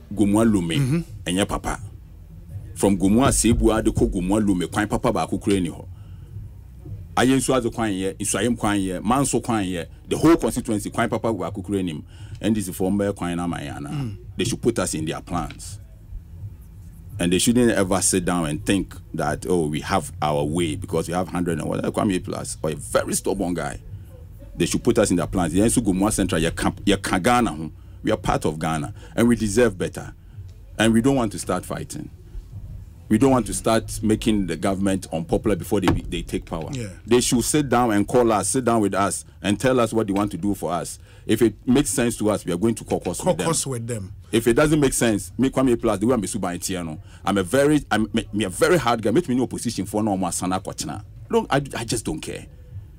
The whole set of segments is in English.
Gomua Lume enya papa. From Gomua Sebua de ko Gomua Lume kwan papa ba ko kure ni ho. Ayen so azo kwan ye, Isuayem kwan ye, Manso kwan ye, the whole constituency kwan papa ba ko kure nim. NDC form be kwan na mayana. They should put us in their plans. And they shouldn't ever sit down and think that, oh, we have our way because we have 100 and whatever, Kwame Plus, or a very stubborn guy. They should put us in their plans. The Gomua Central, Ghana. We are part of Ghana, and we deserve better. And we don't want to start fighting. We don't want to start making the government unpopular before they take power. Yeah. They should sit down and call us, sit down with us, and tell us what they want to do for us. If it makes sense to us, we are going to caucus with them. If it doesn't make sense, me Kwame Plus, the way I'm a Tiano, I'm a very hard guy. Make me no opposition for no more sana kwachna. Look, I just don't care.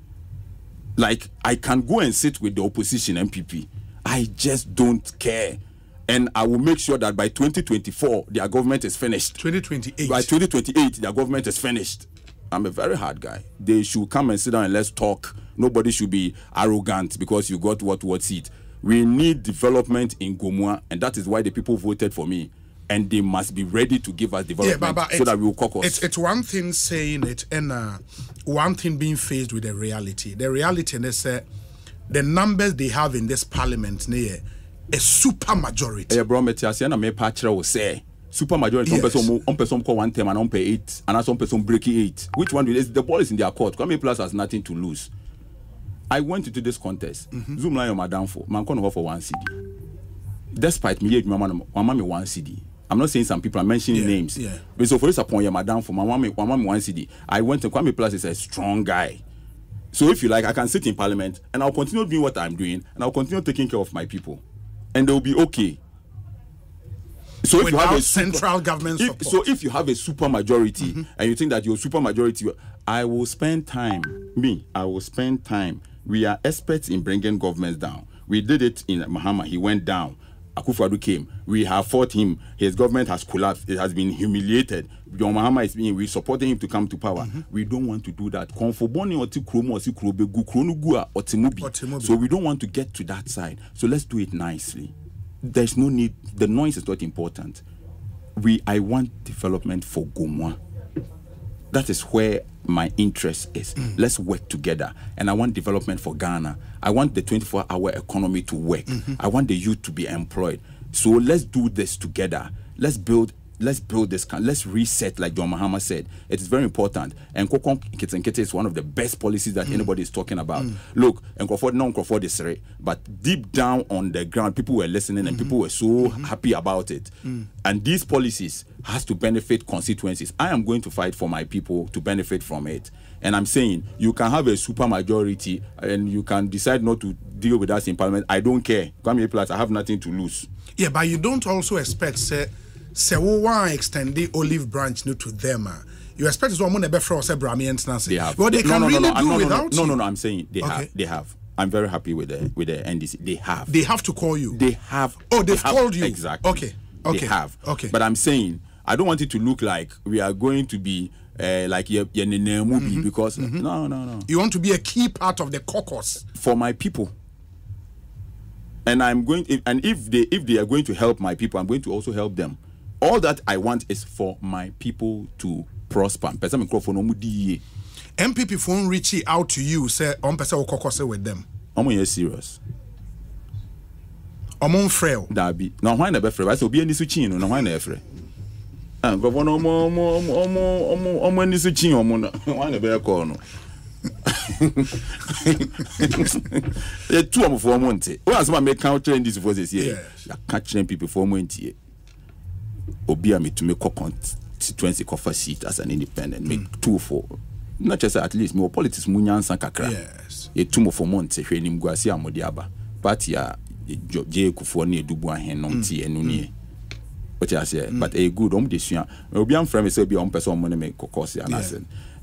Like, I can go and sit with the opposition MPP. I just don't care. And I will make sure that by 2024, their government is finished. 2028. By 2028, their government is finished. I'm a very hard guy. They should come and sit down and let's talk. Nobody should be arrogant because you got what seat. We need development in Gomua, and that is why the people voted for me. And they must be ready to give us development so that we will caucus. It's one thing saying it, and one thing being faced with the reality. The reality is the numbers they have in this parliament near a super majority. Yeah, bro, me patcher will say super majority. Yes. Some person call 1 term and on pay 8, and some person breaking 8. Which one is the ball is in their court? Kwame Plus has nothing to lose. I went into this contest. Zoom line on my downfall. Man can't offer 1 CD. Despite me, mama me 1 CD. I'm not saying some people are mentioning names. Yeah. But so for this upon your madam for my mama 1 CD. I went to Kwame Plus is a strong guy. So if you like, I can sit in parliament and I'll continue doing what I'm doing and I'll continue taking care of my people. And they'll be okay. So if you have a central government support. So if you have a super majority and you think that your super majority, I will spend time. We are experts in bringing governments down. We did it in Mahama. He went down. Akufo-Addo came. We have fought him. His government has collapsed. It has been humiliated. John Mahama is being. We supported him to come to power. We don't want to do that. So we don't want to get to that side. So let's do it nicely. There's no need. The noise is not important. I want development for Gomua. That is where my interest is. Let's work together. And I want development for Ghana. I want the 24-hour economy to work. I want the youth to be employed. So let's do this together. Let's build this. Let's reset, like John Mahama said. It is very important. And Kokon Kitenkete is one of the best policies that anybody is talking about. Look, and Crawford is right, but deep down on the ground, people were listening and people were so happy about it. And these policies has to benefit constituencies. I am going to fight for my people to benefit from it. And I'm saying you can have a super majority and you can decide not to deal with us in parliament. I don't care. Kwame Plus, I have nothing to lose. Yeah, but you don't also expect say we want to extend the olive branch to them. You expect to someone to say Brahmians. They have. Well, they can really do without you. No. I'm saying they have. I'm very happy with the NDC. They have. They have to call you. They have. Oh, they've called you. Exactly. Okay. They have. Okay. But I'm saying I don't want it to look like we are going to be like your movie because no. You want to be a key part of the caucus for my people. And I'm going. If they are going to help my people, I'm going to also help them. All that I want is for my people to prosper. MPP phone reaching out to you, say on person caucus with them. I'm serious. I'm frail. Dabi. No why na be frail. I say obi ani su chin no why na frail. Governor omo ani su chin omo no why na be call no. The two of for monte. When some make counter in this voices here. I catching people for monte. Obi me to make constituency cover seat as an independent. Make 2 for not just at least more politics munyansa kakra. Yes. A 2 for monte hwenim guase amodi aba. Party a J Kufuor ne edubu ahen nom tie enu nie. What I say, but a good desua. Obi am frame say be on person money make caucus anasen.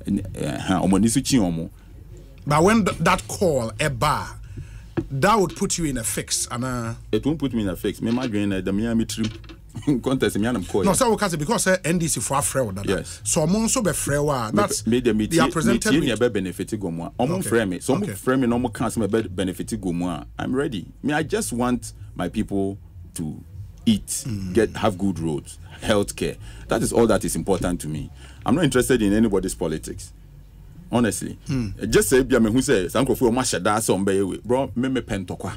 But when that call a bar, that would put you in a fix, and it won't put me in a fix. Me imagine the Miami trip contest. Me anam call. No, so because NDC for fraud. Yes. So I'm so be fraud. That's me they are presented. Me be benefit Gomua. Omo frame me. So frame me no more cancel me benefit Gomua. I'm ready. Me I just want my people to eat, have good roads, healthcare. That is all that is important to me. I'm not interested in anybody's politics. Honestly. Just say bia me hu say sankofo ma sheda so mbe bro me pentokwa.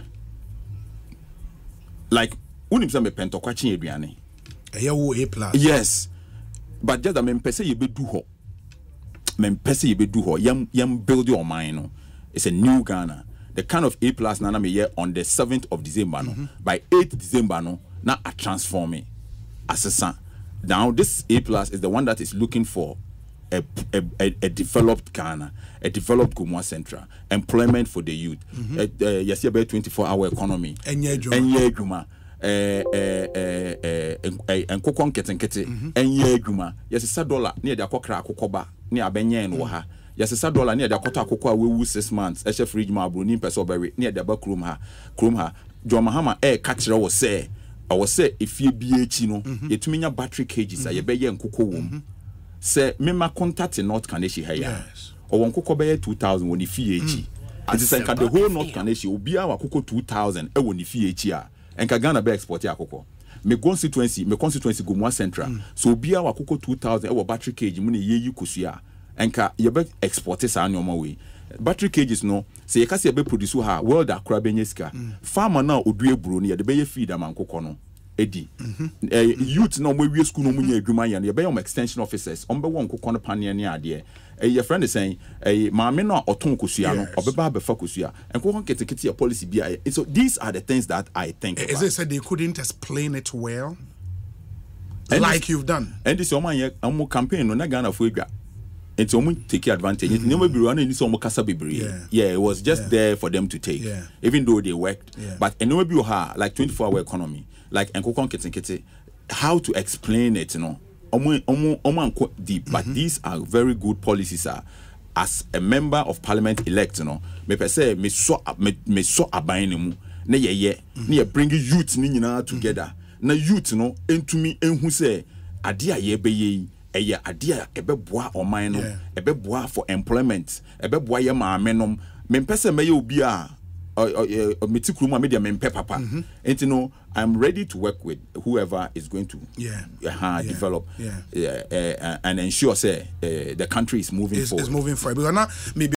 Like unim say me pentokwa chi aduane. A+. Yes. But just that me pese ye be do ho. Me pese ye be do ho. Yam build your mind no. It's a new Ghana. The kind of A+ nana me here on the 7th of December no. By 8th December no, now I transform it as a son. Now this A+ is the one that is looking for a developed Ghana, a developed Gumwa Central, employment for the youth. Yes, about 24-hour economy. Enye Guma. And kokon ketenkete. Enye Guma. Yes, $1 near the kokra kokoba near Benye and Waha. Yes, $1 near the kota kokoa we 6 months. Eshe fridge ma bruni pesoberry near the back room ha. John Mahama catcher was say. I was say if you be no, it mean your battery cages. I be yen koko wom. Say me ma contact in North Kaneshi here. Yes. Or one koko be 2,000 when the fee. And it's like the whole North Kaneshi will be our koko 2,000 when the fee and Ghana be export ya koko. Me constituency Gumwa Central. So be our koko 2,000 our battery cage money ye kusia. And ka ye be export this annual way. Battery cages no say you can see a be produce ha world akra benyeska farmer now odue bro ne de be feed am ankoko no edi youth no we school no munya adwuma ya ne be extension officers on be won kokko no pane ne ade your friend is saying maame no oton kosua no obeba be fa kosua enkoko ketekete ya policy bia. So these are the things that I think is it said they couldn't explain it well and like this, you've done, and this your man campaign no na Ghana for edwa. It's almost take advantage. It never be running this almost kasa bibri. Yeah, it was just there for them to take. Even though they worked. But and never be like 24-hour economy. Like enkokon kete. How to explain it, you know? Omo deep. But these are very good policies. As a member of parliament elect, you know, me per se me so abain mu. Ne ye bring youth ni nyina together. Na youth, you know, into me enhu say ade a ye be ye. Eya adia ebeboa oman no ebeboa for employment ebeboa ye maame nom mempese meye obi a metikuru ma media mempe papa and you know I'm ready to work with whoever is going to develop and ensure say the country is moving forward. Because now maybe